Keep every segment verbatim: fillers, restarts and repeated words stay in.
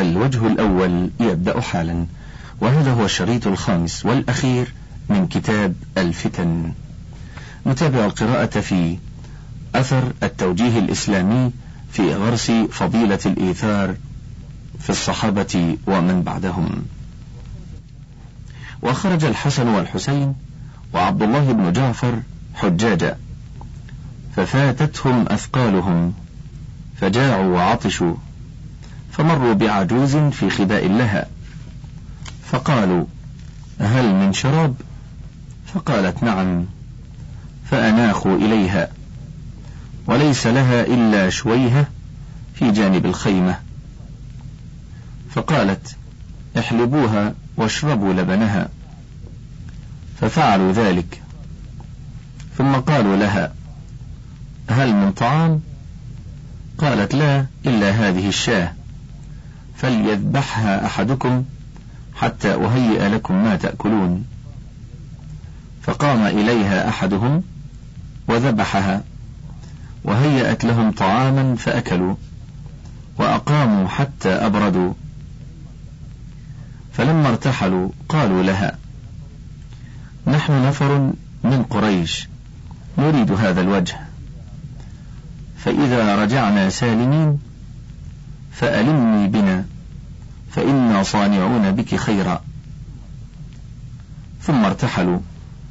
الوجه الأول يبدأ حالا، وهذا هو الشريط الخامس والأخير من كتاب الفتن. نتابع القراءة في أثر التوجيه الإسلامي في غرس فضيلة الإيثار في الصحابة ومن بعدهم. وخرج الحسن والحسين وعبد الله بن جعفر حجاجا، ففاتتهم أثقالهم فجاعوا وعطشوا، فمروا بعجوز في خباء لها، فقالوا: هل من شراب؟ فقالت: نعم. فأناخوا إليها، وليس لها إلا شويهة في جانب الخيمة، فقالت: احلبوها واشربوا لبنها، ففعلوا ذلك. ثم قالوا لها: هل من طعام؟ قالت: لا، إلا هذه الشاة، فليذبحها أحدكم حتى أهيئ لكم ما تأكلون. فقام إليها أحدهم وذبحها، وهيأت لهم طعاما فأكلوا، وأقاموا حتى أبردوا. فلما ارتحلوا قالوا لها: نحن نفر من قريش نريد هذا الوجه، فإذا رجعنا سالمين فألمني بنا، فإنا صانعون بك خيرا. ثم ارتحلوا،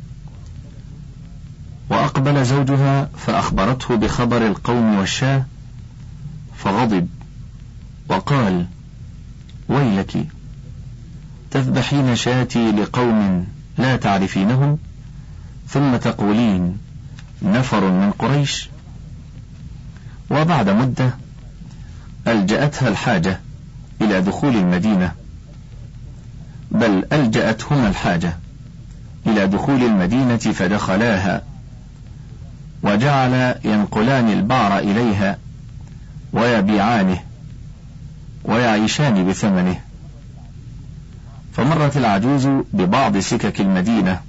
وأقبل زوجها فأخبرته بخبر القوم والشاه، فغضب وقال: ويلك، تذبحين شاتي لقوم لا تعرفينهم، ثم تقولين نفر من قريش. وبعد مدة ألجأتها الحاجة إلى دخول المدينة، بل ألجأتهما الحاجة إلى دخول المدينة، فدخلاها وجعل ينقلان البعر إليها ويبيعانه ويعيشان بثمنه. فمرت العجوز ببعض سكك المدينة،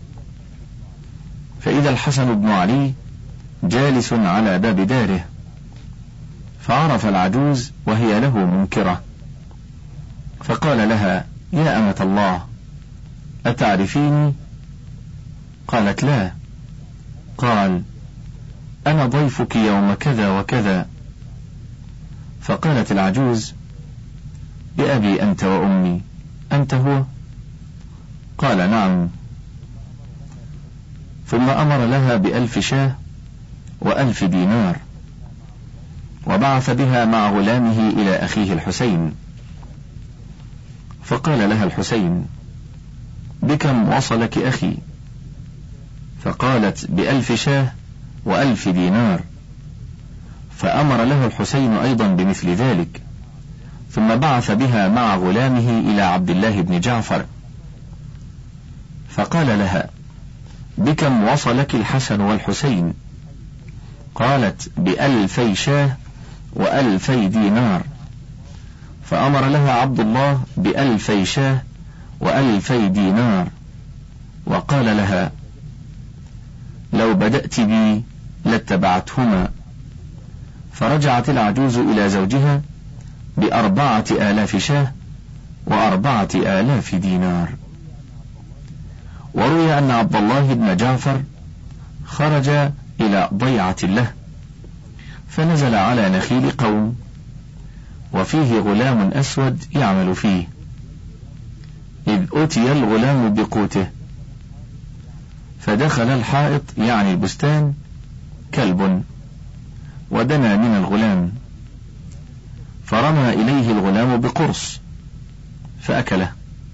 فإذا الحسن بن علي جالس على باب داره، فعرف العجوز وهي له منكرة، فقال لها: يا أمة الله، أتعرفيني؟ قالت: لا. قال: أنا ضيفك يوم كذا وكذا. فقالت العجوز: بأبي أنت وأمي، أنت هو؟ قال: نعم. ثم أمر لها بألف شاه وألف دينار، وبعث بها مع غلامه إلى أخيه الحسين، فقال لها الحسين: بكم وصلك أخي؟ فقالت: بألف شاه وألف دينار. فأمر له الحسين أيضا بمثل ذلك، ثم بعث بها مع غلامه إلى عبد الله بن جعفر، فقال لها: بكم وصلك الحسن والحسين؟ قالت: بألفي شاه وألفي دينار. فأمر لها عبد الله بألفي شاه وألفي دينار، وقال لها: لو بدأت بي لاتبعتهما. فرجعت العجوز إلى زوجها بأربعة آلاف شاه وأربعة آلاف دينار. وروي أن عبد الله بن جعفر خرج إلى ضيعة له، فنزل على نخيل قوم، وفيه غلام أسود يعمل فيه، إذ أتي الغلام بقوته، فدخل الحائط يعني البستان كلب، ودنا من الغلام، فرمى إليه الغلام بقرص فأكله،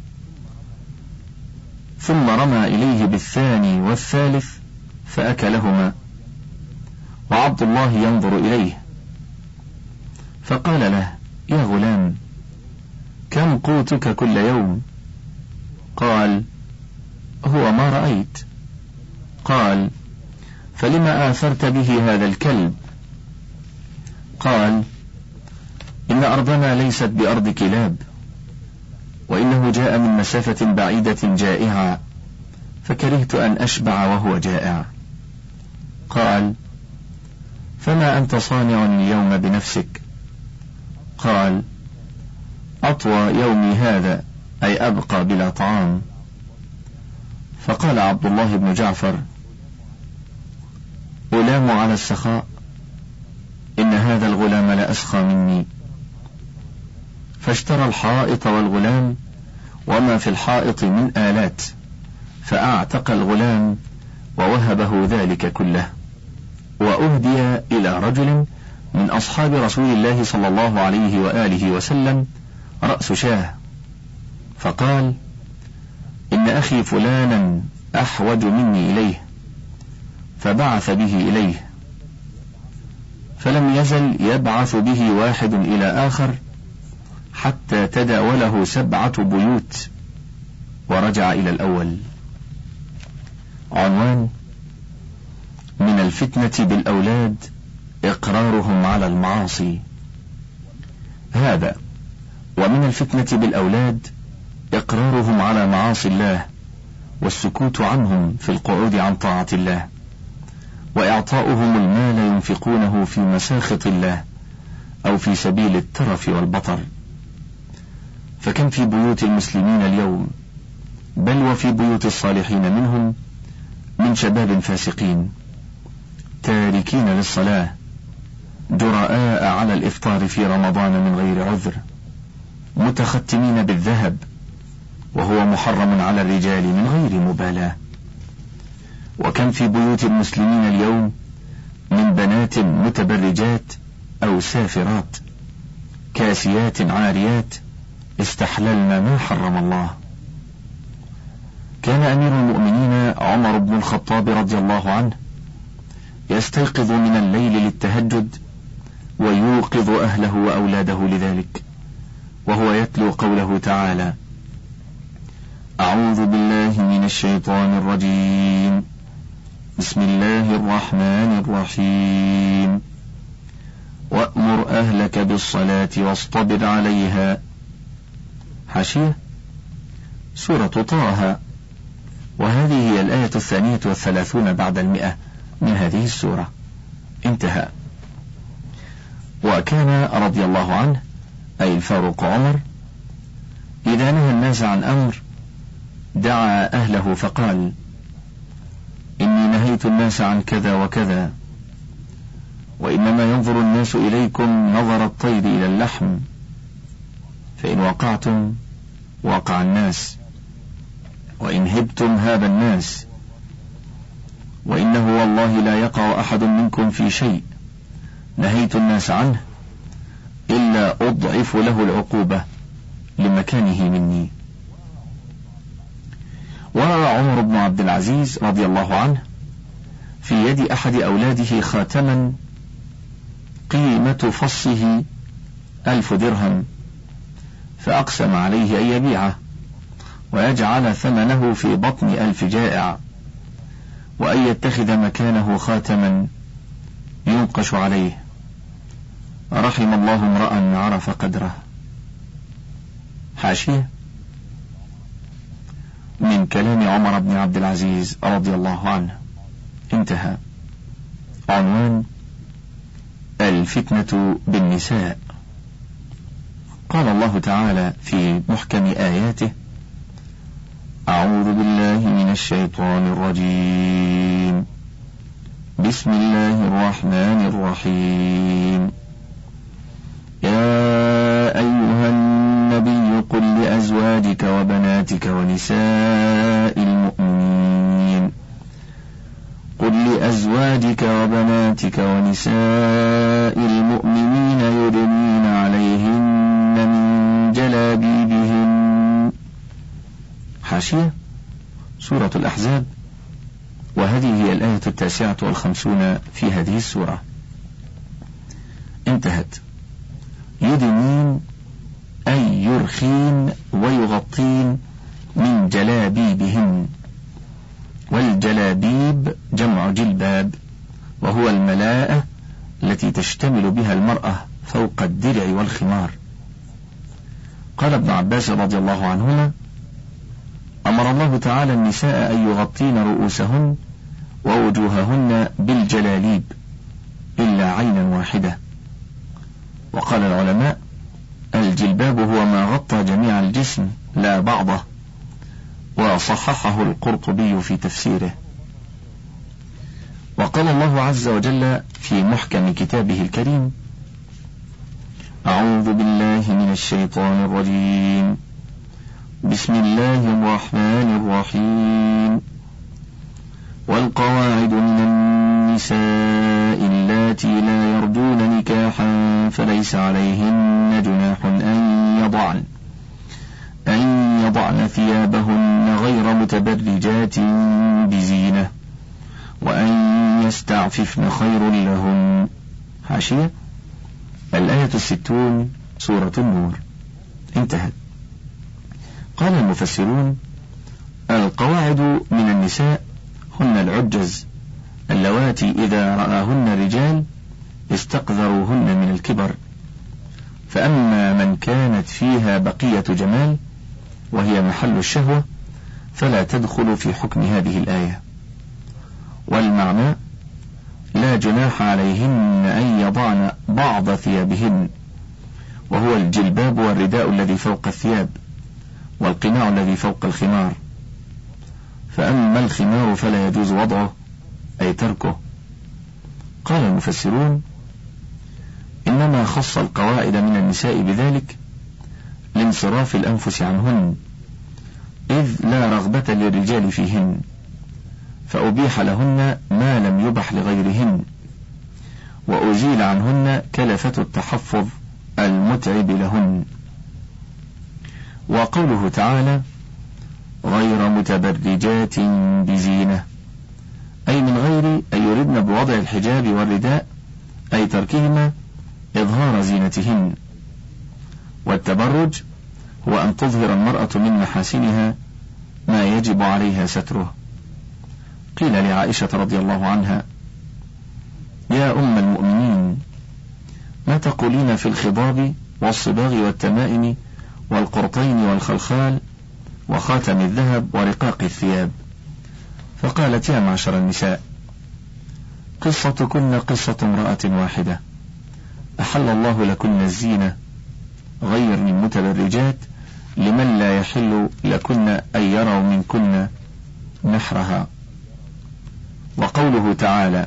ثم رمى إليه بالثاني والثالث فأكلهما، وعبد الله ينظر إليه، فقال له: يا غلام، كم قوتك كل يوم؟ قال: هو ما رأيت. قال: فلما آثرت به هذا الكلب؟ قال: إن أرضنا ليست بأرض كلاب، وإنه جاء من مسافة بعيدة جائعا، فكرهت أن أشبع وهو جائع. قال: فما أنت صانع اليوم بنفسك؟ قال: أطعم أطوى يومي هذا، أي أبقى بلا طعام. فقال عبد الله بن جعفر: ألام على السخاء، إن هذا الغلام لأسخى مني. فاشترى الحائط والغلام وما في الحائط من آلات، فأعتق الغلام ووهبه ذلك كله. وأهدي إلى رجل من أصحاب رسول الله صلى الله عليه وآله وسلم رأس شاه، فقال: إن أخي فلانا أحوج مني إليه، فبعث به إليه، فلم يزل يبعث به واحد إلى آخر حتى تداوله سبعة بيوت ورجع إلى الأول. عنوان: من الفتنة بالأولاد إقرارهم على المعاصي. هذا: ومن الفتنة بالأولاد إقرارهم على معاصي الله والسكوت عنهم في القعود عن طاعة الله، وإعطاؤهم المال ينفقونه في مساخط الله أو في سبيل الترف والبطر. فكم في بيوت المسلمين اليوم، بل وفي بيوت الصالحين منهم، من شباب فاسقين تاركين للصلاة، جراء على الإفطار في رمضان من غير عذر، متختمين بالذهب وهو محرم على الرجال من غير مبالاة. وكم في بيوت المسلمين اليوم من بنات متبرجات أو سافرات كاسيات عاريات استحللن ما حرم الله. كان أمير المؤمنين عمر بن الخطاب رضي الله عنه يستيقظ من الليل للتهجد ويوقظ أهله وأولاده لذلك، وهو يتلو قوله تعالى: أعوذ بالله من الشيطان الرجيم، بسم الله الرحمن الرحيم، وأمر أهلك بالصلاة واصطبر عليها. حاشية: سورة طه، وهذه هي الآية الثانية والثلاثون بعد المئة من هذه السورة. انتهى. وكان رضي الله عنه، أي الفاروق عمر، إذا نهى الناس عن أمر دعا أهله فقال: إني نهيت الناس عن كذا وكذا، وإنما ينظر الناس إليكم نظر الطير إلى اللحم، فإن وقعتم وقع الناس، وإن هبتم هاب الناس، وإنه والله لا يقع أحد منكم في شيء نهيت الناس عنه إلا أضعف له العقوبة لمكانه مني. ورأى عمر بن عبد العزيز رضي الله عنه في يد أحد أولاده خاتما قيمة فصه ألف درهم، فأقسم عليه أن يبيعه ويجعل ثمنه في بطن ألف جائع، وأن يتخذ مكانه خاتما ينقش عليه. رحم الله امرأ عرف قدره. حاشية: من كلام عمر بن عبد العزيز رضي الله عنه. انتهى. عنوان: الفتنة بالنساء. قال الله تعالى في محكم آياته: أعوذ بالله من الشيطان الرجيم، بسم الله الرحمن الرحيم، يا أيها النبي قل لأزواجك وبناتك ونساء المؤمنين قل لأزواجك وبناتك ونساء المؤمنين يدنين عليهن من جلابيبهن. حاشية: سورة الأحزاب، وهذه هي الآية التاسعة والخمسون في هذه السورة. انتهت. يدنين أي يرخين ويغطين من جلابيبهن، والجلابيب جمع جلباب، وهو الملاءة التي تشتمل بها المرأة فوق الدرع والخمار. قال ابن عباس رضي الله عنهما: أمر الله تعالى النساء أن يغطين رؤوسهن ووجوههن بالجلاليب إلا عينا واحدة. وقال العلماء: الجلباب هو ما غطى إلا بعضه، وصححه القرطبي في تفسيره. وقال الله عز وجل في محكم كتابه الكريم: أعوذ بالله من الشيطان الرجيم، بسم الله الرحمن الرحيم. والقواعد من النساء اللاتي لا يرجون نكاحا فليس عليهن جناح أن يضعن أن يضعن ثيابهن غير متبرجات بزينة وأن يستعففن خير لهن. حاشية: الآية الستون، سورة النور. انتهت. قال المفسرون: القواعد من النساء هن العجز اللواتي إذا رآهن الرجال استقذروهن من الكبر، فأما من كانت فيها بقية جمال وهي محل الشهوة فلا تدخل في حكم هذه الآية. والمعنى: لا جناح عليهن أن يضعن بعض ثيابهن، وهو الجلباب والرداء الذي فوق الثياب، والقناع الذي فوق الخمار. فأما الخمار فلا يجوز وضعه أي تركه. قال المفسرون: إنما خص القواعد من النساء بذلك لانصراف الأنفس عنهن، إذ لا رغبة للرجال فيهن، فأبيح لهن ما لم يبح لغيرهن، وأزيل عنهن كلفة التحفظ المتعب لهن. وقوله تعالى: غير متبرجات بزينة، أي من غير أن يردن بوضع الحجاب والرداء، أي تركهما إظهار زينتهن. والتبرج هو أن تظهر المرأة من محاسنها ما يجب عليها ستره. قيل لعائشة رضي الله عنها: يا أم المؤمنين، ما تقولين في الخضاب والصباغ والتمائم والقرطين والخلخال وخاتم الذهب ورقاق الثياب؟ فقالت: يا معشر النساء، قصتكن قصة امرأة واحدة، أحل الله لكن الزينة غير من متبرجات لمن لا يحل لكن أن يروا منكن نحرها. وقوله تعالى: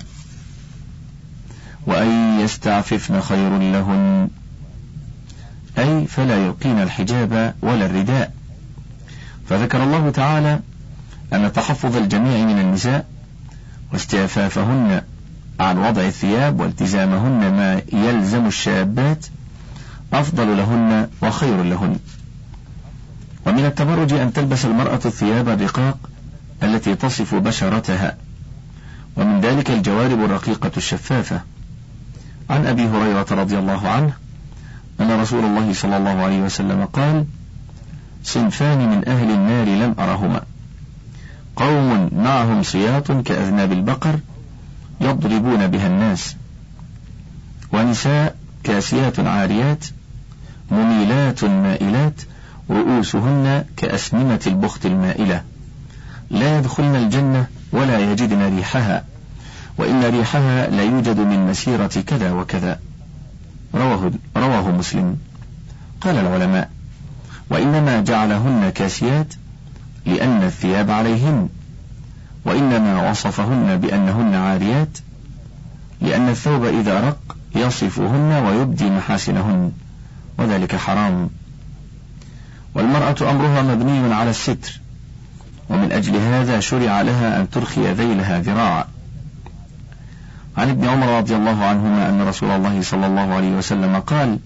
وأن يستعففن خير لهن، أي فلا يلقين الحجاب ولا الرداء. فذكر الله تعالى أن تحفظ الجميع من النساء واستعفافهن عن وضع الثياب والتزامهن ما يلزم الشابات أفضل لهن وخير لهن. ومن التبرج أن تلبس المرأة الثياب الرقاق التي تصف بشرتها، ومن ذلك الجوارب الرقيقة الشفافة. عن أبي هريرة رضي الله عنه أن رسول الله صلى الله عليه وسلم قال: صنفان من أهل النار لم أرهما، قوم معهم صياط كأذناب البقر يضربون بها الناس، ونساء كاسيات عاريات مميلات مائلات رؤوسهن كأسنمة البخت المائلة، لا يدخلن الجنة ولا يجدن ريحها، وإن ريحها لا يوجد من مسيرة كذا وكذا. رواه, رواه مسلم. قال العلماء: وإنما جعلهن كاسيات لأن الثياب عليهن، وإنما وصفهن بأنهن عاريات لأن الثوب إذا رق يصفهن ويبدي محاسنهن، وذلك حرام. والمرأة أمرها مبني على الستر، ومن أجل هذا شرع لها أن ترخي ذيلها ذراعا. عن ابن عمر رضي الله عنهما أن رسول الله صلى الله عليه وسلم قال: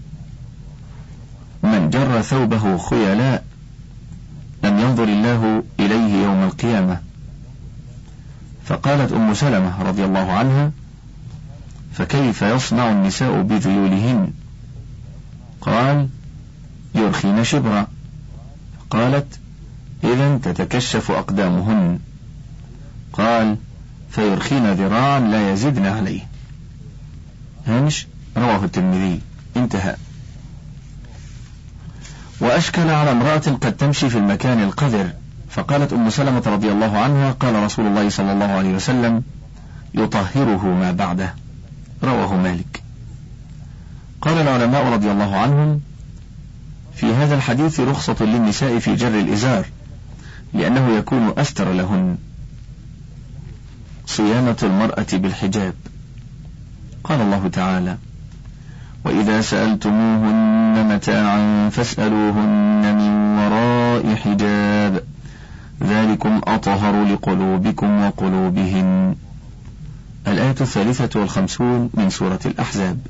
من جر ثوبه خيلاء لم ينظر الله إليه يوم القيامة. فقالت أم سلمة رضي الله عنها: فكيف يصنع النساء بذيولهن؟ قال: يرخين شبرا. قالت: إذن تتكشف أقدامهن. قال: فيرخين ذراعا لا يزدن عليه. هامش: رواه الترمذي. انتهى. وأشكل على امرأة قد تمشي في المكان القذر، فقالت أم سلمة رضي الله عنها: قال رسول الله صلى الله عليه وسلم: يطهره ما بعده. رواه مالك. قال العلماء رضي الله عنهم: في هذا الحديث رخصة للنساء في جر الإزار، لأنه يكون أستر لهن. صيانة المرأة بالحجاب. قال الله تعالى: وإذا سألتموهن متاعا فاسألوهن من وراء حجاب ذلكم أطهر لقلوبكم وقلوبهن. الآية الثالثة والخمسون من سورة الأحزاب.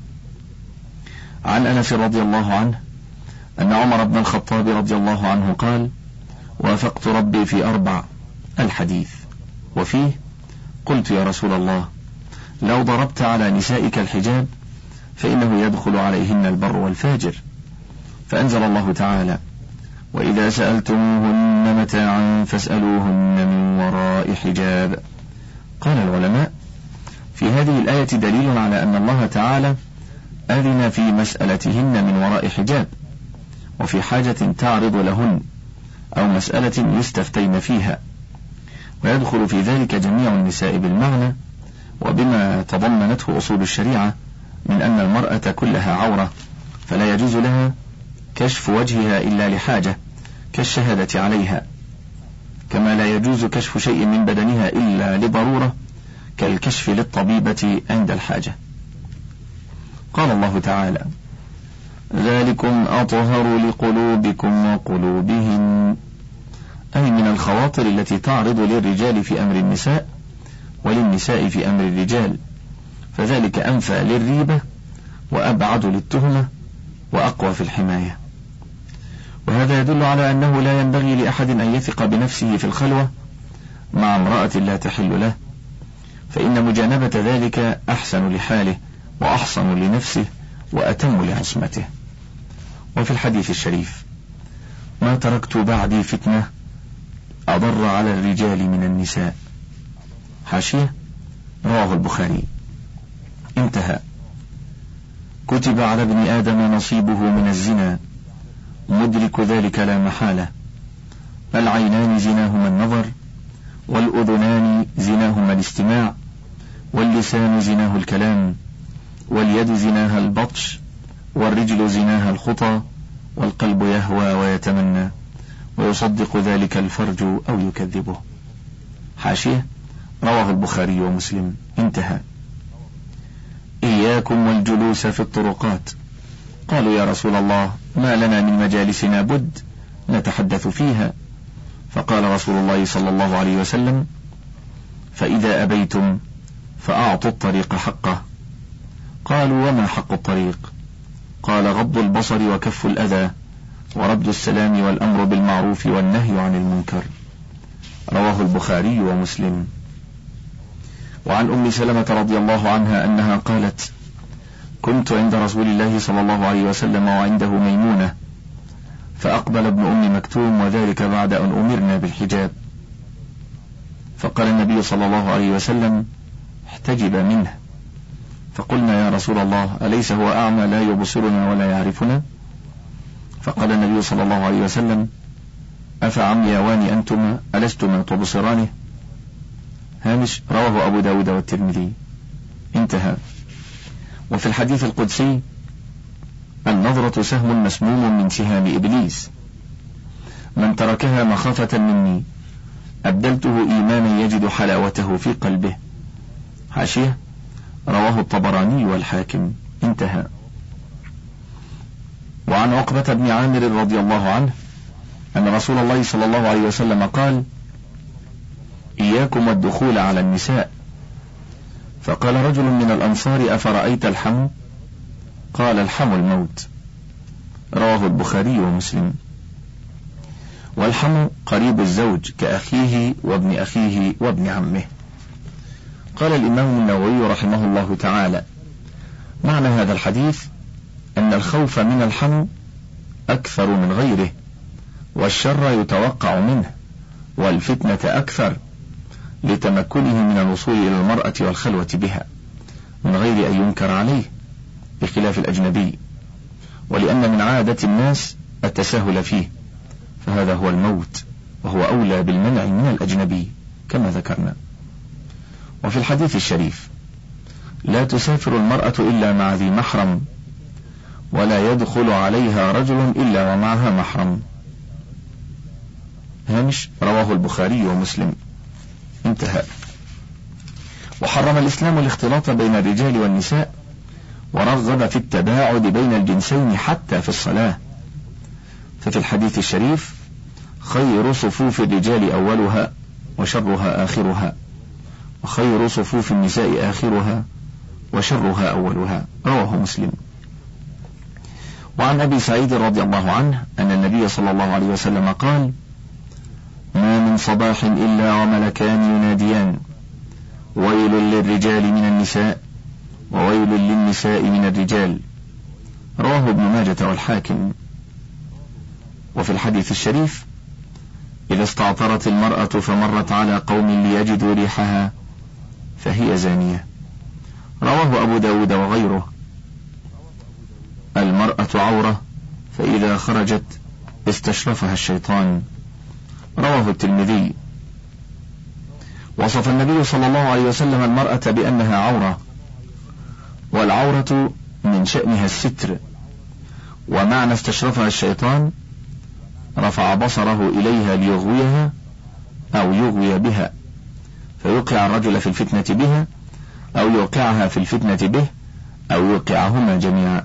عن أنس رضي الله عنه أن عمر بن الخطاب رضي الله عنه قال: وافقت ربي في أربع، الحديث. وفيه: قلت يا رسول الله، لو ضربت على نسائك الحجاب فإنه يدخل عليهن البر والفاجر. فأنزل الله تعالى: وإذا سألتموهن متاعا فاسألوهن من وراء حجاب. قال العلماء: في هذه الآية دليل على أن الله تعالى أذن في مسألتهن من وراء حجاب، وفي حاجة تعرض لهن أو مسألة يستفتين فيها، ويدخل في ذلك جميع النساء بالمعنى، وبما تضمنته أصول الشريعة من أن المرأة كلها عورة، فلا يجوز لها كشف وجهها إلا لحاجة كالشهادة عليها، كما لا يجوز كشف شيء من بدنها إلا لضرورة كالكشف للطبيبة عند الحاجة. قال الله تعالى: ذلكم أطهر لقلوبكم وقلوبهن، أي من الخواطر التي تعرض للرجال في أمر النساء وللنساء في أمر الرجال، فذلك أنفى للريبة وأبعد للتهمة وأقوى في الحماية. وهذا يدل على أنه لا ينبغي لأحد أن يثق بنفسه في الخلوة مع امرأة لا تحل له، فإن مجانبة ذلك أحسن لحاله وأحصن لنفسه وأتم لعصمته. وفي الحديث الشريف: ما تركت بعدي فتنة أضر على الرجال من النساء. حاشية: رواه البخاري. انتهى. كتب على ابن آدم نصيبه من الزنا، مدرك ذلك لا محالة. العينان زناهما النظر، والأذنان زناهما الاستماع، واللسان زناه الكلام، واليد زناها البطش، والرجل زناها الخطى، والقلب يهوى ويتمنى، ويصدق ذلك الفرج أو يكذبه. حاشية: رواه البخاري ومسلم. انتهى. إياكم والجلوس في الطرقات. قالوا يا رسول الله، ما لنا من مجالسنا بد نتحدث فيها. فقال رسول الله صلى الله عليه وسلم: فإذا أبيتم فأعطوا الطريق حقه. قالوا: وما حق الطريق؟ قال: غض البصر وكف الأذى ورد السلام والأمر بالمعروف والنهي عن المنكر. رواه البخاري ومسلم. وعن أم سلمة رضي الله عنها أنها قالت: كنت عند رسول الله صلى الله عليه وسلم وعنده ميمونة، فأقبل ابن أم مكتوم، وذلك بعد أن أمرنا بالحجاب، فقال النبي صلى الله عليه وسلم: احتجب منه. فقلنا: يا رسول الله، أليس هو أعمى لا يبصرنا ولا يعرفنا؟ فقال النبي صلى الله عليه وسلم: أفعمياوان أنتما ألستما تبصرانه؟ هامش: رواه أبو داود والترمذي. انتهى. وفي الحديث القدسي: النظرة سهم مسموم من سهام إبليس، من تركها مخافة مني أبدلته إيمانا يجد حلاوته في قلبه. حاشية: رواه الطبراني والحاكم. انتهى. وعن عقبة بن عامر رضي الله عنه أن رسول الله صلى الله عليه وسلم قال: إياكم والدخول على النساء. فقال رجل من الأنصار: أفرأيت الحمو؟ قال: الحمو الموت. رواه البخاري ومسلم. والحمو قريب الزوج كأخيه وابن أخيه وابن عمه. قال الإمام النووي رحمه الله تعالى: معنى هذا الحديث أن الخوف من الحمو أكثر من غيره، والشر يتوقع منه، والفتنة أكثر، لتمكنه من الوصول إلى المرأة والخلوة بها من غير أن ينكر عليه، بخلاف الأجنبي، ولأن من عادة الناس التساهل فيه، فهذا هو الموت، وهو أولى بالمنع من الأجنبي كما ذكرنا. وفي الحديث الشريف: لا تسافر المرأة إلا مع ذي محرم، ولا يدخل عليها رجل إلا ومعها محرم. هامش رواه البخاري ومسلم. انتهى. وحرم الإسلام الاختلاط بين الرجال والنساء، ورغب في التباعد بين الجنسين حتى في الصلاة، ففي الحديث الشريف: خير صفوف الرجال أولها وشرها آخرها، وخير صفوف النساء آخرها وشرها أولها، رواه مسلم. وعن أبي سعيد رضي الله عنه أن النبي صلى الله عليه وسلم قال: ما من صباح إلا وملكان يناديان: ويل للرجال من النساء وويل للنساء من الرجال، رواه ابن ماجة والحاكم. وفي الحديث الشريف: إذا استعطرت المرأة فمرت على قوم ليجدوا ريحها فهي زانية، رواه أبو داود وغيره. المرأة عورة، فإذا خرجت استشرفها الشيطان، رواه الترمذي. وصف النبي صلى الله عليه وسلم المرأة بأنها عورة، والعورة من شأنها الستر، ومعنى استشرفها الشيطان رفع بصره إليها ليغويها أو يغوي بها، فيوقع الرجل في الفتنة بها، أو يوقعها في الفتنة به، أو يوقعهما جميعا.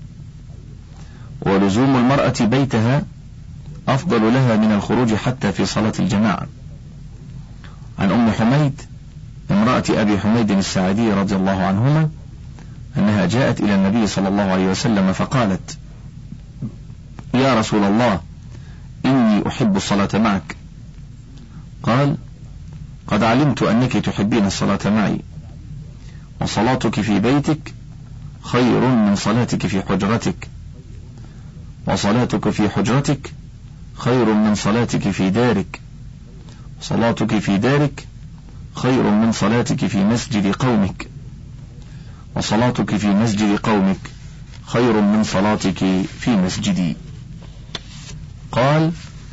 ولزوم المرأة بيتها أفضل لها من الخروج حتى في صلاة الجماعة. عن أم حميد امرأة أبي حميد الساعدي رضي الله عنهما أنها جاءت إلى النبي صلى الله عليه وسلم فقالت: يا رسول الله، إني أحب الصلاة معك. قال: قد علمت أنك تحبين الصلاة معي، وصلاتك في بيتك خير من صلاتك في حجرتك، وصلاتك في حجرتك خير من صلاتك في دارك، صلاتك في دارك خير من صلاتك في مسجد قومك، وصلاتك في مسجد قومك خير من صلاتك في مسجدي. قال: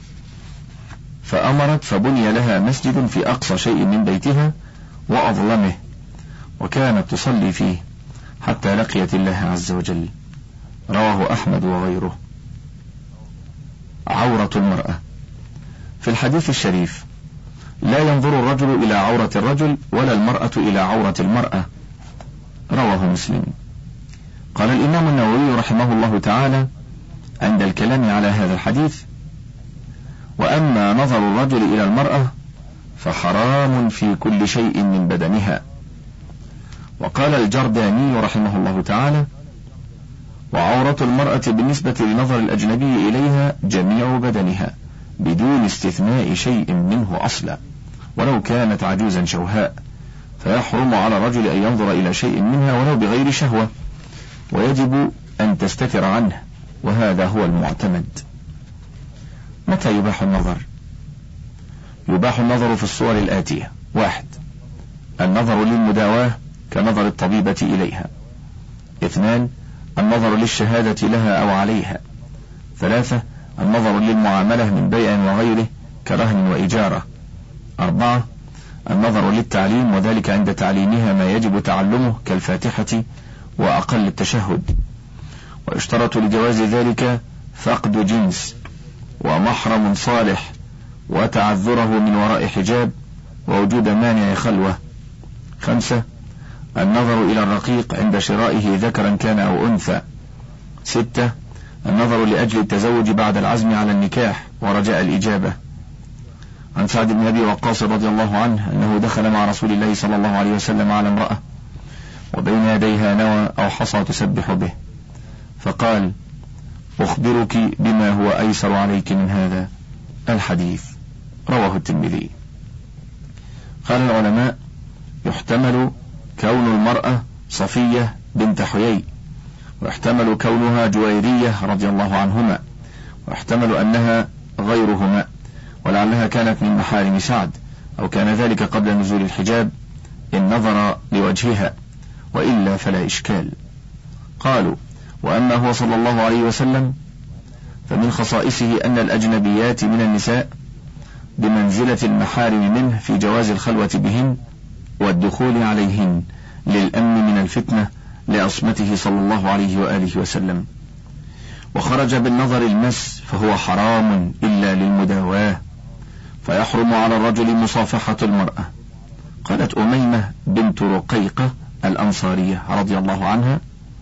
فأمرت فبني لها مسجد في أقصى شيء من بيتها وأظلمه، وكانت تصلي فيه حتى لقيت الله عز وجل، رواه أحمد وغيره. عورة المرأة. في الحديث الشريف: لا ينظر الرجل إلى عورة الرجل ولا المرأة إلى عورة المرأة، رواه مسلم. قال الإمام النووي رحمه الله تعالى عند الكلام على هذا الحديث: وأما نظر الرجل إلى المرأة فحرام في كل شيء من بدنها. وقال الجرداني رحمه الله تعالى: وعورة المرأة بالنسبة لنظر الأجنبي إليها جميع بدنها بدون استثناء شيء منه أصلا، ولو كانت عجوزا شوهاء، فيحرم على الرجل أن ينظر إلى شيء منها ولو بغير شهوة، ويجب أن تستتر عنه، وهذا هو المعتمد. متى يباح النظر؟ يباح النظر في الصور الآتية: واحد، النظر للمداواة كنظر الطبيبة إليها. اثنان، النظر للشهادة لها أو عليها. ثلاثة، النظر للمعاملة من بيع وغيره كرهن وإجارة. أربعة، النظر للتعليم، وذلك عند تعليمها ما يجب تعلمه كالفاتحة وأقل التشهد. ويشترط لجواز ذلك فقد جنس ومحرم صالح وتعذره من وراء حجاب ووجود مانع خلوة. خمسة، النظر إلى الرقيق عند شرائه ذكرا كان أو أنثى. ستة، النظر لأجل التزوج بعد العزم على النكاح ورجاء الإجابة. عن سعد بن أبي وقاص رضي الله عنه أنه دخل مع رسول الله صلى الله عليه وسلم على امرأة وبين يديها نوى أو حصى تسبح به، فقال: أخبرك بما هو أيسر عليك من هذا الحديث، رواه الترمذي. قال العلماء: يحتمل كون المرأة صفية بنت حيي، ويحتمل كونها جويرية رضي الله عنهما، ويحتمل أنها غيرهما، ولعلها كانت من محارم سعد، أو كان ذلك قبل نزول الحجاب إن نظر لوجهها، وإلا فلا إشكال. قالوا: وأما هو صلى الله عليه وسلم فمن خصائصه أن الأجنبيات من النساء بمنزلة المحارم منه في جواز الخلوة بهن والدخول عليهن للأمن من الفتنة لعصمته صلى الله عليه وآله وسلم. وخرج بالنظر المس فهو حرام إلا للمداواة، فيحرم على الرجل مصافحة المرأة. قالت أميمة بنت رقيقة الأنصارية رضي الله عنها: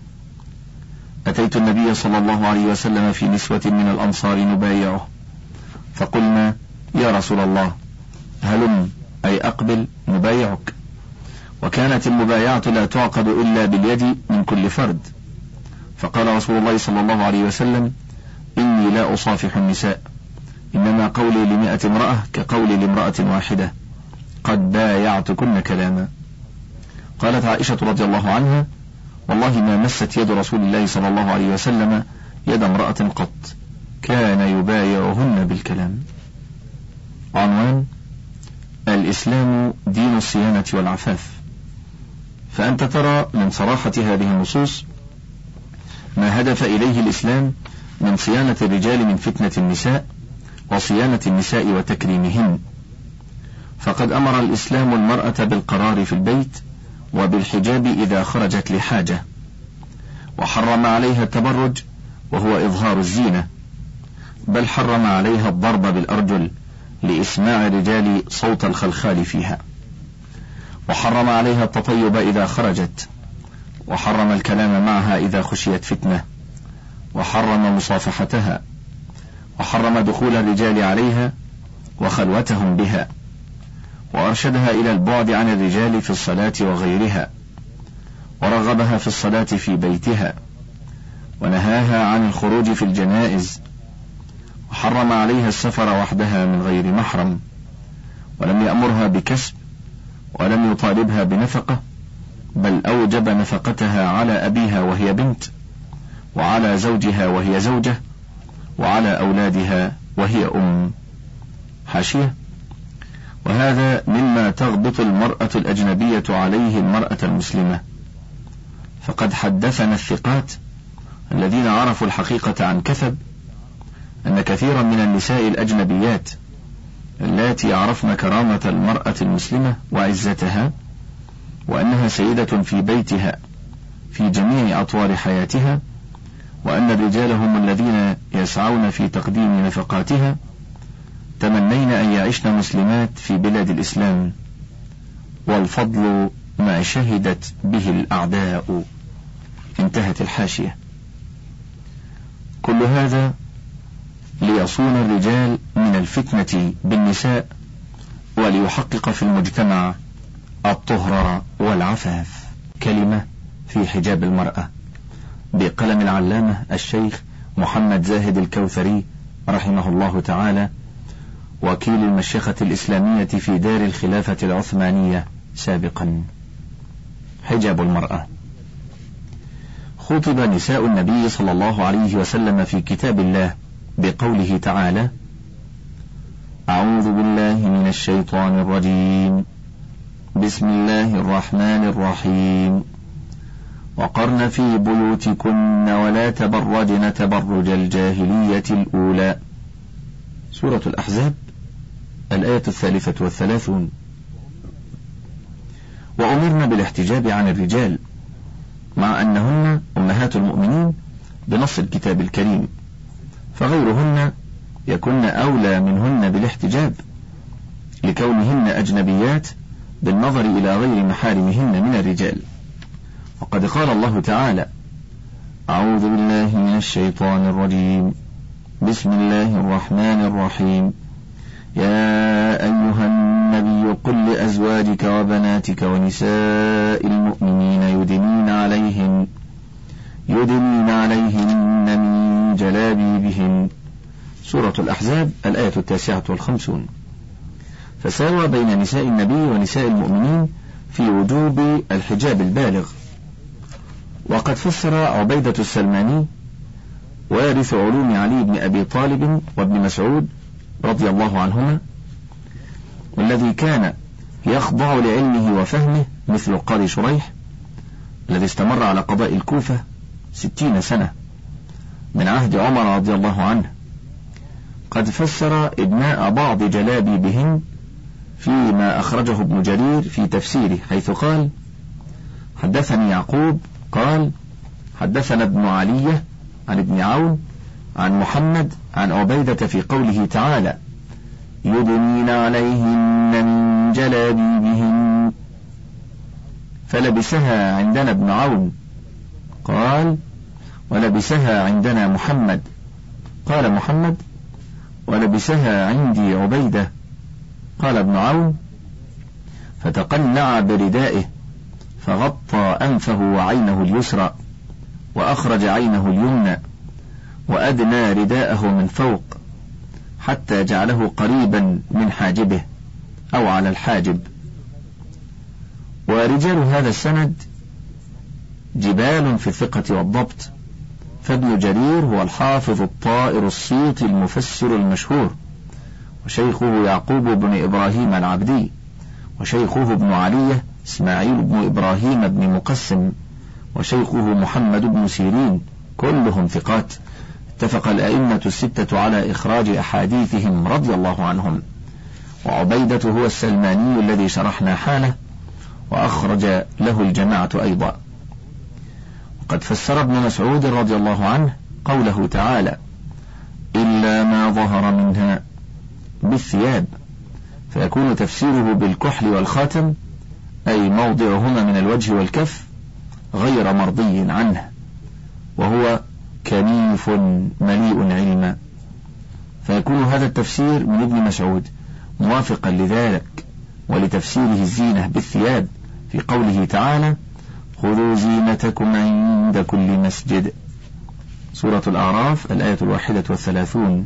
أتيت النبي صلى الله عليه وسلم في نسوة من الأنصار نبايعه، فقلنا: يا رسول الله هلم، أي أقبل نبايعك. وكانت المبايعة لا تعقد إلا باليد من كل فرد، فقال رسول الله صلى الله عليه وسلم: إني لا أصافح النساء، إنما قولي لمئة امرأة كقولي لامرأة واحدة، قد بايعتكن كلاما. قالت عائشة رضي الله عنها: والله ما مست يد رسول الله صلى الله عليه وسلم يد امرأة قط، كان يبايعهن بالكلام. عنوان: الإسلام دين الصيانة والعفاف. فأنت ترى من صراحة هذه النصوص ما هدف إليه الإسلام من صيانة الرجال من فتنة النساء وصيانة النساء وتكريمهن. فقد أمر الإسلام المرأة بالقرار في البيت وبالحجاب إذا خرجت لحاجة، وحرم عليها التبرج وهو إظهار الزينة، بل حرم عليها الضرب بالأرجل لإسماع الرجال صوت الخلخال فيها، وحرم عليها التطيب إذا خرجت، وحرم الكلام معها إذا خشيت فتنة، وحرم مصافحتها، وحرم دخول الرجال عليها وخلوتهم بها، وأرشدها إلى البعد عن الرجال في الصلاة وغيرها، ورغبها في الصلاة في بيتها، ونهاها عن الخروج في الجنائز، وحرم عليها السفر وحدها من غير محرم، ولم يأمرها بكسب، ولم يطالبها بنفقة، بل أوجب نفقتها على أبيها وهي بنت، وعلى زوجها وهي زوجة، وعلى أولادها وهي أم. حاشية: وهذا مما تغبط المرأة الأجنبية عليه المرأة المسلمة، فقد حدثنا الثقات الذين عرفوا الحقيقة عن كثب أن كثيرا من النساء الأجنبيات اللاتي عرفن كرامة المرأة المسلمة وعزتها، وأنها سيدة في بيتها في جميع أطوار حياتها، وأن الرجال هم الذين يسعون في تقديم نفقاتها، تمنين أن يعشن مسلمات في بلاد الإسلام، والفضل ما شهدت به الأعداء. انتهت الحاشية. كل هذا ليصون الرجال من الفتنة بالنساء، وليحقق في المجتمع الطهر والعفاف. كلمة في حجاب المرأة بقلم العلامة الشيخ محمد زاهد الكوثري رحمه الله تعالى، وكيل المشيخة الإسلامية في دار الخلافة العثمانية سابقا. حجاب المرأة. خطب نساء النبي صلى الله عليه وسلم في كتاب الله بقوله تعالى: أعوذ بالله من الشيطان الرجيم، بسم الله الرحمن الرحيم، وقرن في بيوتكن ولا تبرجن تبرج الجاهلية الأولى. سورة الأحزاب الآية الثالثة والثلاثون. وأمرنا بالاحتجاب عن الرجال مع أنهن أمهات المؤمنين بنص الكتاب الكريم، فغيرهن يكن أولى منهن بالاحتجاب لكونهن أجنبيات بالنظر إلى غير محارمهن من الرجال. وقد قال الله تعالى: أعوذ بالله من الشيطان الرجيم، بسم الله الرحمن الرحيم، يا أيها النبي قل لأزواجك وبناتك ونساء المؤمنين يدنين عليهن يدنين عليهن من جلابيبهن. سورة الأحزاب الآية التاسعة والخمسون. فساوى بين نساء النبي ونساء المؤمنين في وجوب الحجاب البالغ. وقد فسر عبيدة السلماني وارث علوم علي بن أبي طالب وابن مسعود رضي الله عنهما، والذي كان يخضع لعلمه وفهمه مثل قاضي شريح الذي استمر على قضاء الكوفة ستين سنة من عهد عمر رضي الله عنه، قد فسر إدناء بعض جلابيبهن فيما أخرجه ابن جرير في تفسيره، حيث قال: حدثني يعقوب قال حدثنا ابن علية عن ابن عون عن محمد عن عبيدة في قوله تعالى: يدنين عليهن من جلابيبهن. فلبسها عندنا ابن عون قال: ولبسها عندنا محمد. قال محمد: ولبسها عندي عبيدة. قال ابن عون: فتقنع بردائه فغطى أنفه وعينه اليسرى وأخرج عينه اليمنى وأدنى رداءه من فوق حتى جعله قريبا من حاجبه أو على الحاجب. ورجال هذا السند جبال في الثقة والضبط، فابن جرير هو الحافظ الطائر الصيت المفسر المشهور، وشيخه يعقوب بن إبراهيم العبدي، وشيخه ابن علية إسماعيل بن إبراهيم بن مقسم، وشيخه محمد بن سيرين، كلهم ثقات. اتفق الأئمة الستة على إخراج أحاديثهم رضي الله عنهم. وعبيدة هو السلماني الذي شرحنا حاله، وأخرج له الجماعة أيضا. وقد فسر ابن مسعود رضي الله عنه قوله تعالى: إلا ما ظهر منها بالثياب، فيكون تفسيره بالكحل والخاتم، أي موضعهما من الوجه والكف، غير مرضي عنه، وهو كنيف مليء علما. فيكون هذا التفسير من ابن مسعود موافقا لذلك ولتفسيره الزينة بالثياب في قوله تعالى: خذوا زينتكم عند كل مسجد، سورة الأعراف الآية الواحدة والثلاثون.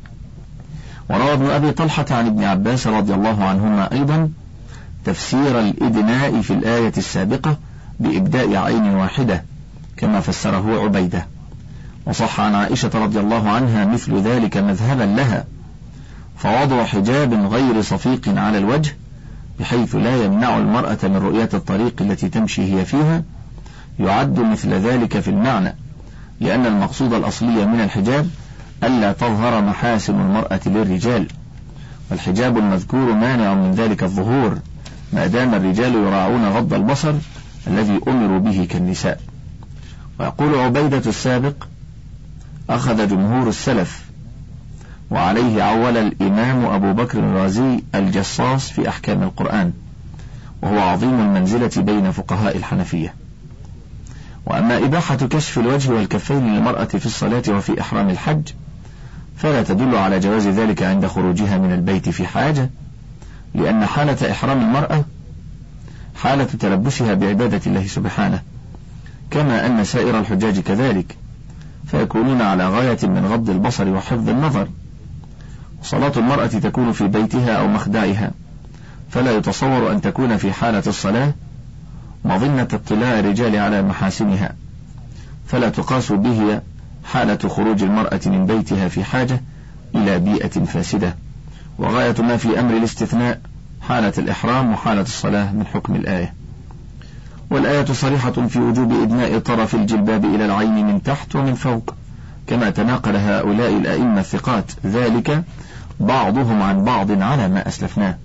وروى ابن أبي طلحة عن ابن عباس رضي الله عنهما أيضا تفسير الإدناء في الآية السابقة بإبداء عين واحدة كما فسره عبيدة. وصح عن عائشة رضي الله عنها مثل ذلك مذهبا لها، فوضع حجاب غير صفيق على الوجه بحيث لا يمنع المرأة من رؤية الطريق التي تمشي هي فيها يعد مثل ذلك في المعنى، لأن المقصود الأصلي من الحجاب ألا تظهر محاسن المرأة للرجال، والحجاب المذكور مانع من ذلك الظهور ما دام الرجال يراعون غض البصر الذي أمروا به كالنساء. ويقول عبيدة السابق: أخذ جمهور السلف، وعليه عول الإمام أبو بكر الرازي الجصاص في أحكام القرآن، وهو عظيم المنزلة بين فقهاء الحنفية. وأما إباحة كشف الوجه والكفين للمرأة في الصلاة وفي إحرام الحج فلا تدل على جواز ذلك عند خروجها من البيت في حاجة، لأن حالة إحرام المرأة حالة تلبسها بعبادة الله سبحانه، كما أن سائر الحجاج كذلك، فيكونون على غاية من غض البصر وحفظ النظر. صلاة المرأة تكون في بيتها أو مخدعها، فلا يتصور أن تكون في حالة الصلاة مظنة اطلاع الرجال على محاسنها، فلا تقاس به حالة خروج المرأة من بيتها في حاجة إلى بيئة فاسدة. وغاية ما في أمر الاستثناء حالة الإحرام وحالة الصلاة من حكم الآية. والآية صريحة في وجوب إدناء طرف الجلباب إلى العين من تحت ومن فوق، كما تناقل هؤلاء الأئمة الثقات ذلك بعضهم عن بعض على ما أسلفناه.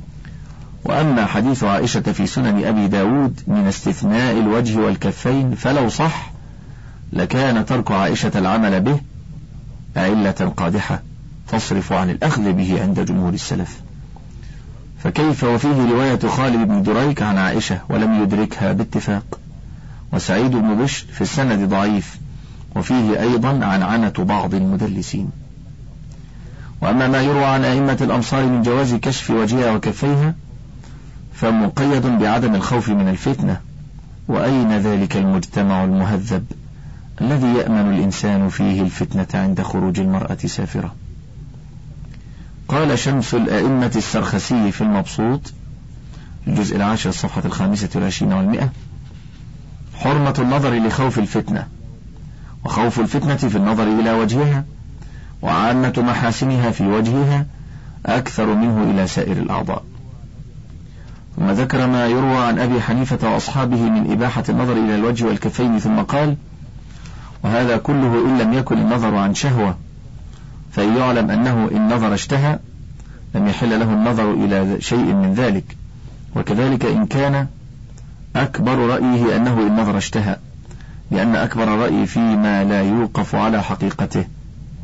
وأما حديث عائشة في سنن أبي داود من استثناء الوجه والكفين فلو صح لكان ترك عائشة العمل به علة قادحة تصرف عن الأخذ به عند جمهور السلف. فكيف وفيه رواية خالد بن دريك عن عائشة ولم يدركها باتفاق، وسعيد بن بشر في السند ضعيف، وفيه أيضا عنعنة بعض المدلسين. وأما ما يروى عن أئمة الأمصار من جواز كشف وجهها وكفيها فمقيد بعدم الخوف من الفتنة، وأين ذلك المجتمع المهذب الذي يأمن الإنسان فيه الفتنة عند خروج المرأة سافرة. قال شمس الأئمة السرخسي في المبسوط الجزء العاشر الصفحة الخامسة والعشرين والمئة: حرمة النظر لخوف الفتنة، وخوف الفتنة في النظر إلى وجهها، وعامة محاسنها في وجهها أكثر منه إلى سائر الأعضاء. ثم ذكر ما يروى عن أبي حنيفة وأصحابه من إباحة النظر إلى الوجه والكفين، ثم قال: وهذا كله إن لم يكن النظر عن شهوة، فإن يعلم أنه إن نظر اشتهى لم يحل له النظر إلى شيء من ذلك، وكذلك إن كان أكبر رأيه أنه إن نظر اشتهى، لأن أكبر الرأي فيما لا يوقف على حقيقته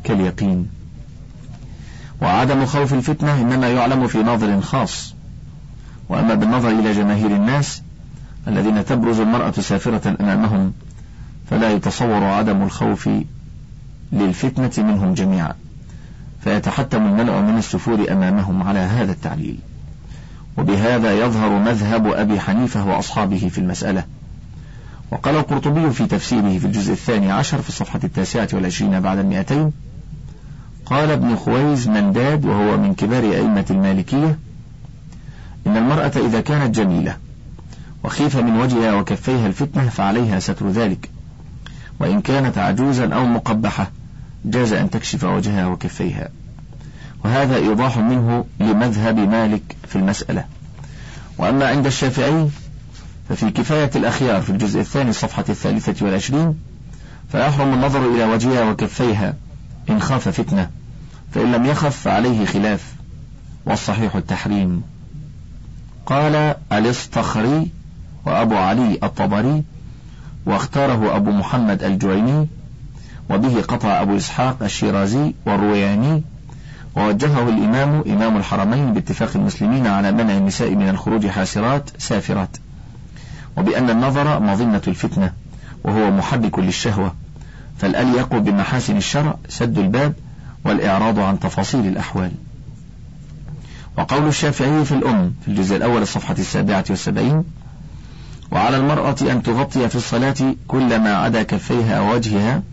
كاليقين. وعدم خوف الفتنة إنما يعلم في ناظر خاص، وأما بالنظر إلى جماهير الناس الذين تبرز المرأة سافرة أمامهم فلا يتصور عدم الخوف للفتنة منهم جميعا، فيتحتم الملأ من السفور أمامهم على هذا التعليل. وبهذا يظهر مذهب أبي حنيفة وأصحابه في المسألة. وقال القرطبي في تفسيره في الجزء الثاني عشر في الصفحة التاسعة والعشرين بعد المئتين: قال ابن خويز منداد وهو من كبار أئمة المالكية: إن المرأة إذا كانت جميلة وخيف من وجهها وكفيها الفتنة فعليها ستر ذلك، وإن كانت عجوزا أو مقبحة جاز أن تكشف وجهها وكفيها. وهذا إيضاح منه لمذهب مالك في المسألة. وأما عند الشافعي ففي كفاية الأخيار في الجزء الثاني الصفحة الثالثة والعشرين فيحرم النظر إلى وجهها وكفيها إن خاف فتنة، فإن لم يخف فعليه خلاف، والصحيح التحريم. قال الاصطخري وأبو علي الطبري، واختاره أبو محمد الجويني، وبه قطع أبو إسحاق الشيرازي والروياني، ووجهه الإمام إمام الحرمين باتفاق المسلمين على منع النساء من الخروج حاسرات سافرات، وبأن النظر مظنة الفتنة وهو محرك للشهوة، فالأليق بمحاسن الشرع سد الباب والإعراض عن تفاصيل الأحوال. وقول الشافعي في الأم في الجزء الأول الصفحة السابعة والسبعين: وعلى المرأة أن تغطي في الصلاة كل ما عدا كفيها ووجهها،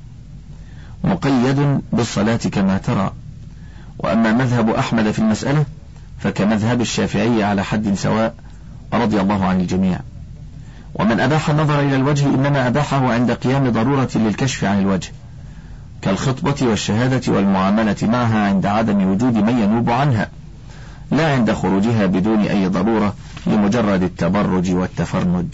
مقيد بالصلاة كما ترى. وأما مذهب أحمد في المسألة فكمذهب الشافعي على حد سواء رضي الله عن الجميع. ومن أباح النظر إلى الوجه إنما أباحه عند قيام ضرورة للكشف عن الوجه، كالخطبة والشهادة والمعاملة معها عند عدم وجود من ينوب عنها، لا عند خروجها بدون أي ضرورة لمجرد التبرج والتفرنج.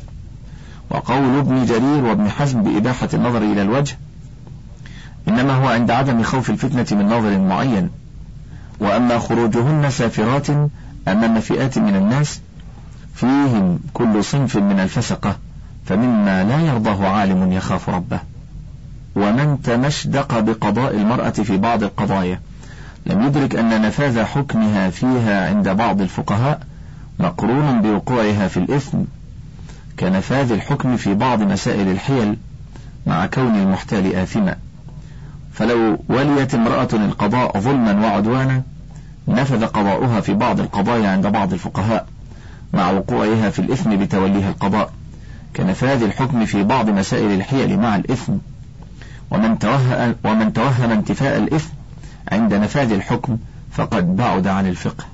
وقول ابن جرير وابن حزم بإباحة النظر إلى الوجه إنما هو عند عدم خوف الفتنة من ناظر معين. وأما خروجهن سافرات أمام فئات من الناس فيهم كل صنف من الفسقة فمما لا يرضاه عالم يخاف ربه. ومن تمشدق بقضاء المرأة في بعض القضايا لم يدرك أن نفاذ حكمها فيها عند بعض الفقهاء مقرون بوقوعها في الإثم، كنفاذ الحكم في بعض مسائل الحيل مع كون المحتال آثما. فلو وليت امرأة القضاء ظلما وعدوانا نفذ قضاؤها في بعض القضايا عند بعض الفقهاء مع وقوعها في الإثم بتوليها القضاء، كنفاذ الحكم في بعض مسائل الحيل مع الإثم. ومن توهم, ومن توهم انتفاء الإثم عند نفاذ الحكم فقد بعد عن الفقه.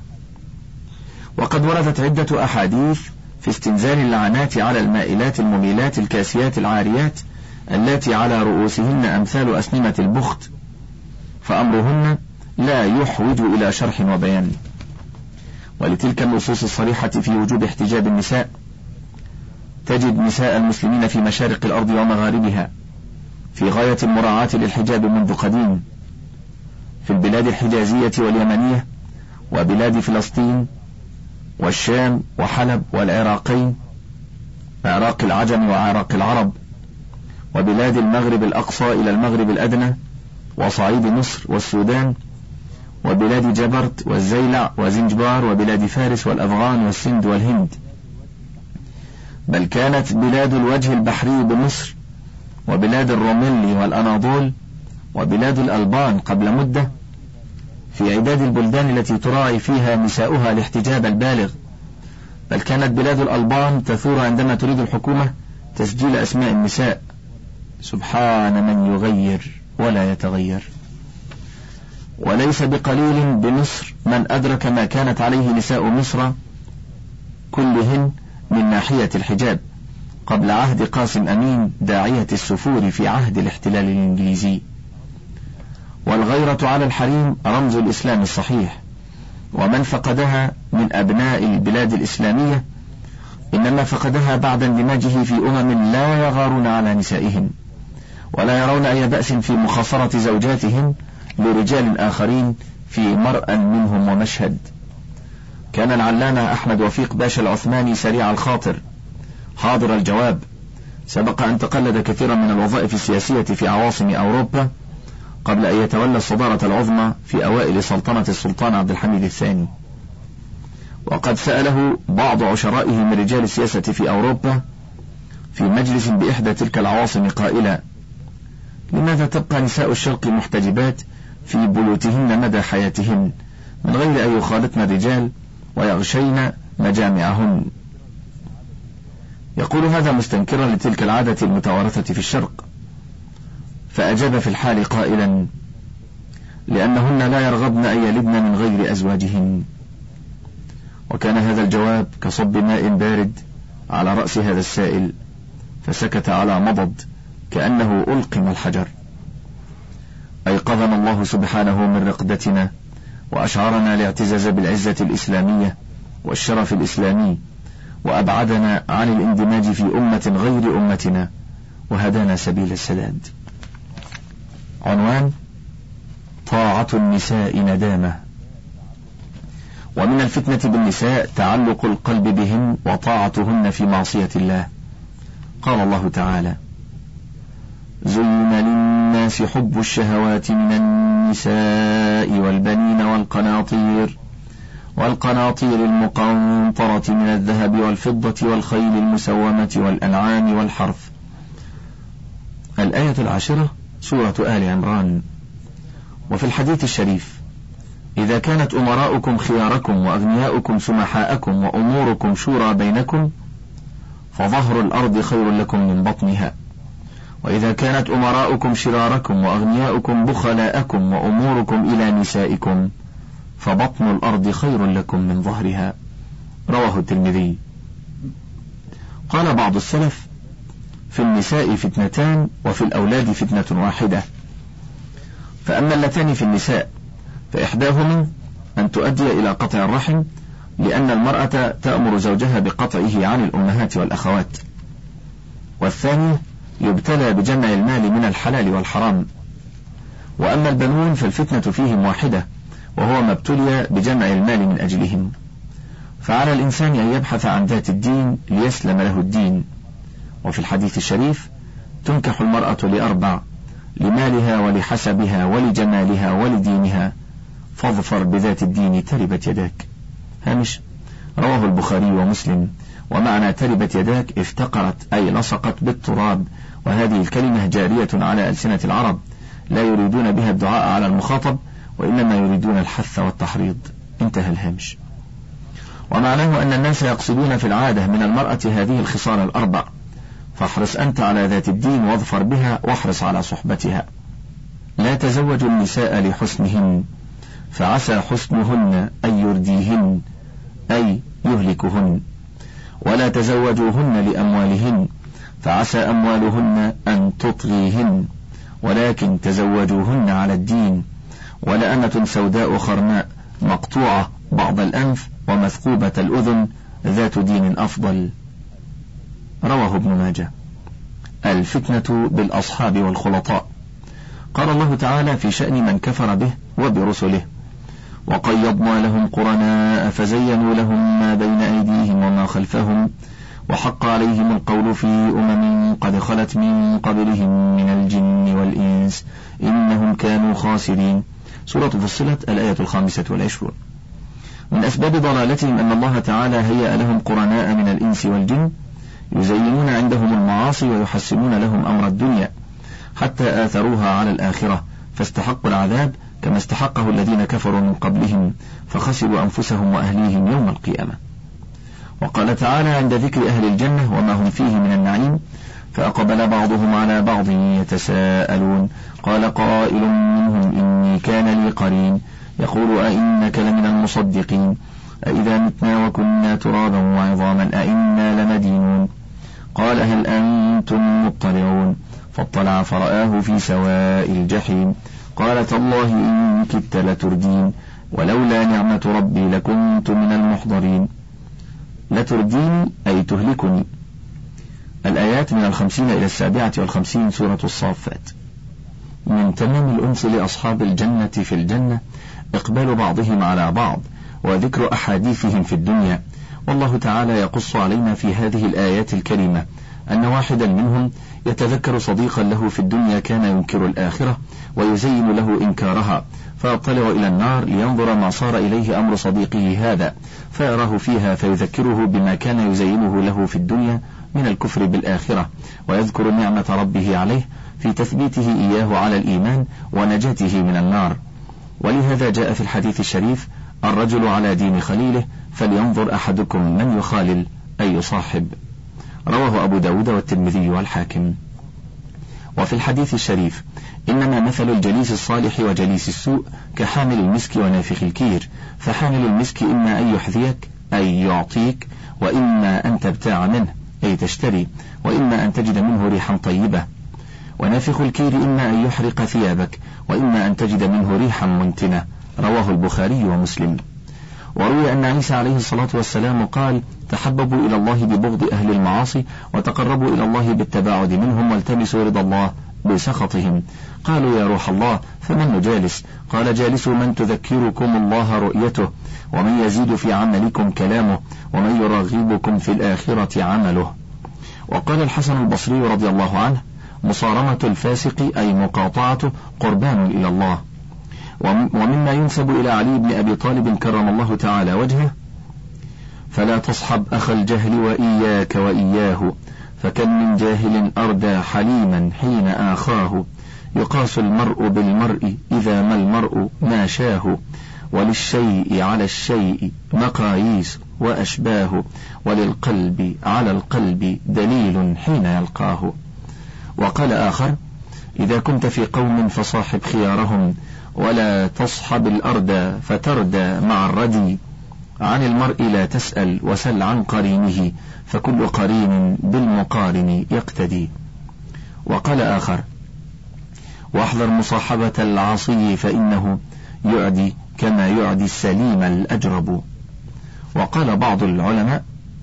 وقد وردت عدة أحاديث في استنزال اللعنات على المائلات المميلات الكاسيات العاريات التي على رؤوسهن أمثال أسنمة البخت، فأمرهن لا يحوج إلى شرح وبيان. ولتلك النصوص الصريحة في وجوب احتجاب النساء تجد نساء المسلمين في مشارق الأرض ومغاربها في غاية المراعاة للحجاب منذ قديم، في البلاد الحجازية واليمنية وبلاد فلسطين والشام وحلب والعراقين، عراق العجم وعراق العرب، وبلاد المغرب الأقصى إلى المغرب الأدنى وصعيد مصر والسودان، وبلاد جبرت والزيلع وزنجبار، وبلاد فارس والأفغان والسند والهند. بل كانت بلاد الوجه البحري بمصر وبلاد الروميلي والأناضول وبلاد الألبان قبل مدة في عداد البلدان التي تراعي فيها نساؤها الاحتجاب البالغ. بل كانت بلاد الألبان تثور عندما تريد الحكومة تسجيل أسماء النساء. سبحان من يغير ولا يتغير. وليس بقليل بمصر من أدرك ما كانت عليه نساء مصر كلهن من ناحية الحجاب قبل عهد قاسم أمين داعية السفور في عهد الاحتلال الإنجليزي. والغيرة على الحريم رمز الإسلام الصحيح، ومن فقدها من أبناء البلاد الإسلامية إنما فقدها بعد اندماجه في أمم لا يغارون على نسائهم ولا يرون أي بأس في مخاصرة زوجاتهم لرجال آخرين في مرأى منهم ومشهد. كان العلامة أحمد وفيق باشا العثماني سريع الخاطر حاضر الجواب، سبق أن تقلد كثيرا من الوظائف السياسية في عواصم أوروبا قبل أن يتولى الصدارة العظمى في أوائل سلطنة السلطان عبد الحميد الثاني. وقد سأله بعض عشرائه من رجال السياسة في أوروبا في مجلس بإحدى تلك العواصم قائلا: لماذا تبقى نساء الشرق محتجبات في بيوتهن مدى حياتهن من غير أن يخالطن الرجال ويغشين مجامعهن؟ يقول هذا مستنكرا لتلك العادة المتوارثة في الشرق، فأجاب في الحال قائلا: لأنهن لا يرغبن أن يلدن من غير أزواجهن. وكان هذا الجواب كصب ماء بارد على رأس هذا السائل، فسكت على مضض كأنه ألقم الحجر. أيقظنا الله سبحانه من رقدتنا وأشعرنا الاعتزاز بالعزة الإسلامية والشرف الإسلامي، وأبعدنا عن الاندماج في أمة غير أمتنا، وهدانا سبيل السداد. عنوان: طاعة النساء ندامة. ومن الفتنة بالنساء تعلق القلب بهن وطاعتهن في معصية الله. قال الله تعالى: زين للناس حب الشهوات من النساء والبنين والقناطير والقناطير المقنطرة من الذهب والفضة والخيل المسومة والأنعام والحرث. الآية العاشرة، سورة آل عمران. وفي الحديث الشريف: إذا كانت أمراؤكم خياركم وأغنياؤكم سمحاءكم وأموركم شورى بينكم فظهر الأرض خير لكم من بطنها، وإذا كانت أمراؤكم شراركم وأغنياؤكم بخلاءكم وأموركم إلى نسائكم فبطن الأرض خير لكم من ظهرها. رواه الترمذي. قال بعض السلف: في النساء فتنتان وفي الأولاد فتنة واحدة. فأما اللتان في النساء فإحداهما أن تؤدي إلى قطع الرحم، لأن المرأة تأمر زوجها بقطعه عن الأمهات والأخوات، والثاني يبتلى بجمع المال من الحلال والحرام. وأما البنون فالفتنة فيهم واحدة، وهو ما ابتلي بجمع المال من أجلهم. فعلى الإنسان أن يبحث عن ذات الدين ليسلم له الدين. وفي الحديث الشريف: تنكح المرأة لأربع: لمالها ولحسبها ولجمالها ولدينها، فاظفر بذات الدين تربت يداك. هامش: رواه البخاري ومسلم. ومعنى تربت يداك افتقرت أي لصقت بالتراب، وهذه الكلمة جارية على ألسنة العرب، لا يريدون بها الدعاء على المخاطب، وإنما يريدون الحث والتحريض. انتهى الهامش. ومعناه أن الناس يقصدون في العادة من المرأة هذه الخصال الأربع، فاحرص أنت على ذات الدين واظفر بها واحرص على صحبتها. لا تزوجوا النساء لحسنهن، فعسى حسنهن أن يرديهن أي يهلكهن، ولا تزوجوهن لأموالهن، فعسى أموالهن أن تطغيهن، ولكن تزوجوهن على الدين، ولأمة سوداء خرماء مقطوعة بعض الأنف ومثقوبة الأذن ذات دين أفضل. رواه ابن ماجه. الفتنة بالأصحاب والخلطاء. قال الله تعالى في شأن من كفر به وبرسله: وقيضنا لهم قرناء فزينوا لهم ما بين أيديهم وما خلفهم وحق عليهم القول في أمم قد خلت من قبلهم من الجن والإنس إنهم كانوا خاسرين. سورة فصلت، الآية الخامسة والعشرون. من أسباب ضلالتهم أن الله تعالى هيأ لهم قرناء من الإنس والجن يزينون عندهم المعاصي ويحسنون لهم أمر الدنيا حتى آثروها على الآخرة، فاستحقوا العذاب كما استحقه الذين كفروا من قبلهم، فخسروا أنفسهم وأهليهم يوم القيامة. وقال تعالى عند ذكر أهل الجنة وما هم فيه من النعيم: فأقبل بعضهم على بعض يتساءلون قال قائل منهم إني كان لي قرين يقول أئنك لمن المصدقين أئذا متنا وكنا ترابا وعظاما أئنا لمدينون. قال هل أنتم مطلعون؟ فاطلع فرآه في سواء الجحيم قال تالله إن كدت لتردين ولولا نعمة ربي لكنت من المحضرين. لترديني أي تهلكني. الآيات من الخمسين إلى السابعة والخمسين، سورة الصافات. من تمام الأنس لأصحاب الجنة في الجنة إقبال بعضهم على بعض وذكر أحاديثهم في الدنيا، والله تعالى يقص علينا في هذه الآيات الكريمة أن واحدا منهم يتذكر صديقا له في الدنيا كان ينكر الآخرة ويزين له إنكارها، فيطلع إلى النار لينظر ما صار إليه أمر صديقه هذا، فيراه فيها فيذكره بما كان يزينه له في الدنيا من الكفر بالآخرة، ويذكر نعمة ربه عليه في تثبيته إياه على الإيمان ونجاته من النار. ولهذا جاء في الحديث الشريف: الرجل على دين خليله فلينظر أحدكم من يخالل أي يصاحب. رواه أبو داود والترمذي والحاكم. وفي الحديث الشريف: إنما مثل الجليس الصالح وجليس السوء كحامل المسك ونافخ الكير، فحامل المسك إما أن يحذيك أي يعطيك، وإما أن تبتاع منه أي تشتري، وإما أن تجد منه ريحا طيبة، ونافخ الكير إما أن يحرق ثيابك، وإما أن تجد منه ريحا منتنة. رواه البخاري ومسلم. وروي أن عيسى عليه الصلاة والسلام قال: تحببوا إلى الله ببغض أهل المعاصي، وتقربوا إلى الله بالتباعد منهم، والتمسوا رضا الله بسخطهم. قالوا: يا روح الله، فمن نجالس؟ قال: جالسوا من تذكركم الله رؤيته، ومن يزيد في عملكم كلامه، ومن يرغبكم في الآخرة عمله. وقال الحسن البصري رضي الله عنه: مصارمة الفاسق أي مقاطعته قربان إلى الله. ومما ينسب إلى علي بن أبي طالب كرم الله تعالى وجهه: فلا تصحب أخ الجهل وإياك وإياه، فكم من جاهل أردى حليما حين آخاه، يقاس المرء بالمرء إذا ما المرء ما شاه، وللشيء على الشيء مقاييس وأشباه، وللقلب على القلب دليل حين يلقاه. وقال آخر: إذا كنت في قوم فصاحب خيارهم، ولا تصحب الأردى فتردى مع الردي، عن المرء لا تسأل وسل عن قرينه، فكل قرين بالمقارن يقتدي. وقال آخر: واحذر مصاحبة العاصي فإنه يعدي كما يعدي السليم الأجرب. وقال بعض العلماء: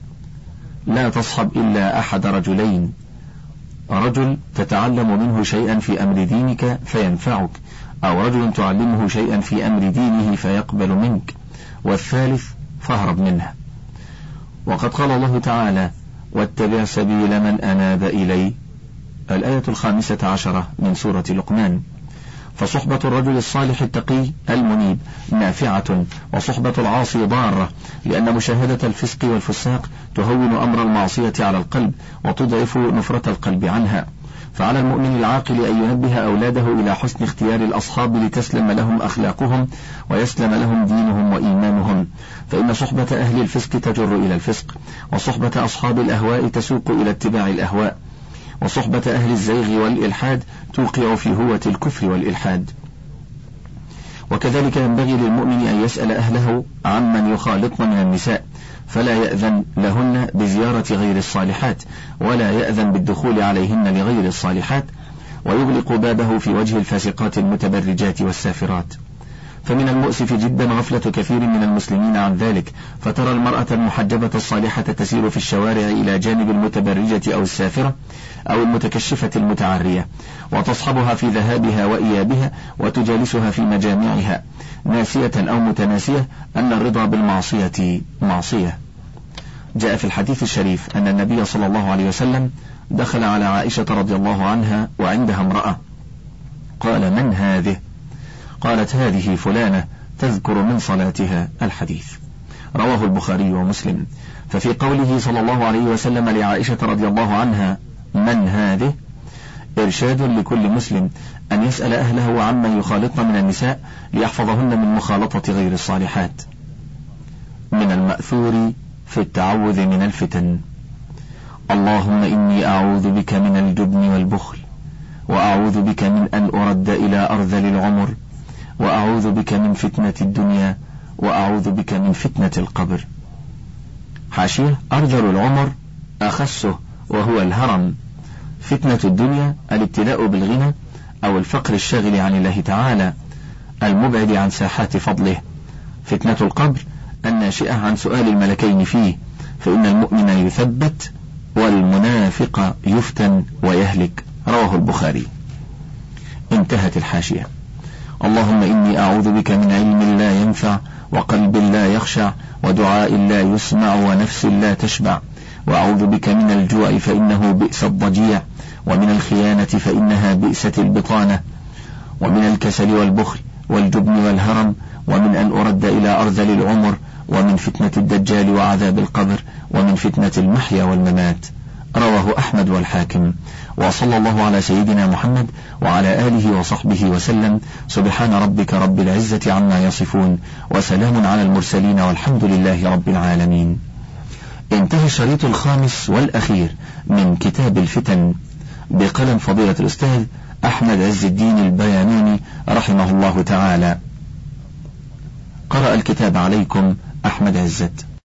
لا تصحب إلا أحد رجلين، رجل تتعلم منه شيئا في أمر دينك فينفعك، أو رجل تعلمه شيئا في أمر دينه فيقبل منك، والثالث فاهرب منه. وقد قال الله تعالى: واتبع سبيل من أناب إلي، الآية الخامسة عشرة من سورة لقمان. فصحبة الرجل الصالح التقي المنيب نافعة، وصحبة العاصي ضارة، لأن مشاهدة الفسق والفساق تهون أمر المعصية على القلب وتضعف نفرة القلب عنها. فعلى المؤمن العاقل أن ينبه أولاده إلى حسن اختيار الأصحاب لتسلم لهم أخلاقهم ويسلم لهم دينهم وإيمانهم، فإن صحبة أهل الفسق تجر إلى الفسق، وصحبة أصحاب الأهواء تسوق إلى اتباع الأهواء، وصحبة أهل الزيغ والإلحاد توقع في هوة الكفر والإلحاد. وكذلك ينبغي للمؤمن أن يسأل أهله عمن يخالطن من النساء، فلا يأذن لهن بزيارة غير الصالحات، ولا يأذن بالدخول عليهن لغير الصالحات، ويغلق بابه في وجه الفاسقات المتبرجات والسافرات. فمن المؤسف جدا غفلة كثير من المسلمين عن ذلك، فترى المرأة المحجبة الصالحة تسير في الشوارع إلى جانب المتبرجة أو السافرة أو المتكشفة المتعرية، وتصحبها في ذهابها وإيابها، وتجالسها في مجامعها، ناسية أو متناسية أن الرضا بالمعصية معصية. جاء في الحديث الشريف أن النبي صلى الله عليه وسلم دخل على عائشة رضي الله عنها وعندها امرأة، قال: من هذه؟ قالت: هذه فلانة تذكر من صلاتها الحديث. رواه البخاري ومسلم. ففي قوله صلى الله عليه وسلم لعائشة رضي الله عنها: من هذه؟ إرشاد لكل مسلم أن يسأل أهله عمن يخالطن من النساء ليحفظهن من مخالطة غير الصالحات. من المأثور في التعوذ من الفتن: اللهم إني أعوذ بك من الجبن والبخل، وأعوذ بك من أن أرد إلى أرذل العمر، وأعوذ بك من فتنة الدنيا، وأعوذ بك من فتنة القبر. حاشية: أرذل العمر أخسه وهو الهرم. فتنة الدنيا الابتلاء بالغنى أو الفقر الشاغل عن الله تعالى المبعد عن ساحات فضله. فتنة القبر الناشئة عن سؤال الملكين فيه، فإن المؤمن يثبت والمنافق يفتن ويهلك. رواه البخاري. انتهت الحاشية. اللهم إني أعوذ بك من علم لا ينفع، وقلب لا يخشع، ودعاء لا يسمع، ونفس لا تشبع، وأعوذ بك من الجوع فإنه بئس الضجيع، ومن الخيانة فإنها بئست البطانة، ومن الكسل والبخل والجبن والهرم، ومن أن أرد إلى أرذل العمر، ومن فتنة الدجال وعذاب القبر، ومن فتنة المحيا والممات. رواه أحمد والحاكم. وصلى الله على سيدنا محمد وعلى آله وصحبه وسلم. سبحان ربك رب العزة عما يصفون، وسلام على المرسلين، والحمد لله رب العالمين. انتهى الشريط الخامس والأخير من كتاب الفتن بقلم فضيلة الأستاذ أحمد عز الدين البيانوني رحمه الله تعالى. قرأ الكتاب عليكم أحمد عزت.